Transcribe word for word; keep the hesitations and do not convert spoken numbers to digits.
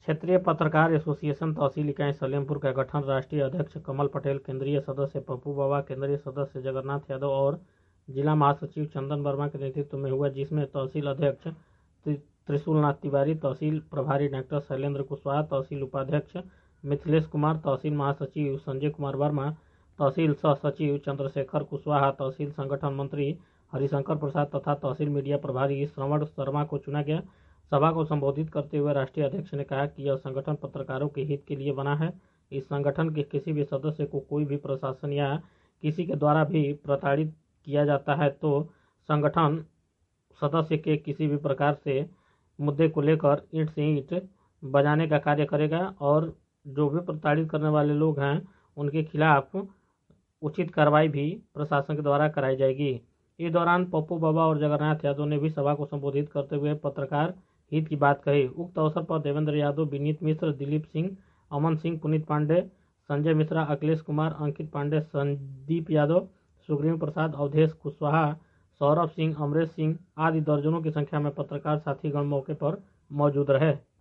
क्षेत्रीय पत्रकार एसोसिएशन तहसील इकाई सलेमपुर का गठन। राष्ट्रीय अध्यक्ष कमल पटेल, केंद्रीय सदस्य पप्पू बाबा, केंद्रीय सदस्य जगन्नाथ यादव और जिला महासचिव चंदन वर्मा के नेतृत्व में हुआ, जिसमें तहसील अध्यक्ष त्रिशूलनाथ तिवारी, तहसील प्रभारी डॉक्टर शैलेंद्र कुशवाहा, तहसील उपाध्यक्ष मिथिलेश कुमार, तहसील महासचिव संजय कुमार वर्मा, तहसील सह सचिव चंद्रशेखर कुशवाहा, तहसील संगठन मंत्री हरिशंकर प्रसाद तथा तहसील मीडिया प्रभारी श्रवण शर्मा को चुना गया। सभा को संबोधित करते हुए राष्ट्रीय अध्यक्ष ने कहा कि यह संगठन पत्रकारों के हित के लिए बना है। इस संगठन के किसी भी सदस्य को कोई भी प्रशासन या किसी के द्वारा भी प्रताड़ित किया जाता है तो संगठन सदस्य के किसी भी प्रकार से मुद्दे को लेकर ईंट से ईंट बजाने का कार्य करेगा और जो भी प्रताड़ित करने वाले लोग हैं उनके खिलाफ उचित कार्रवाई भी प्रशासन के द्वारा कराई जाएगी। इस दौरान पप्पू बाबा और जगन्नाथ यादव ने भी सभा को संबोधित करते हुए पत्रकार हित की बात कही। उक्त अवसर पर देवेंद्र यादव, विनीत मिश्र, दिलीप सिंह, अमन सिंह, पुनीत पांडे, संजय मिश्रा, अखिलेश कुमार, अंकित पांडे, संदीप यादव, सुग्रीव प्रसाद, अवधेश कुशवाहा, सौरभ सिंह, अमरेश सिंह आदि दर्जनों की संख्या में पत्रकार साथीगण मौके पर मौजूद रहे।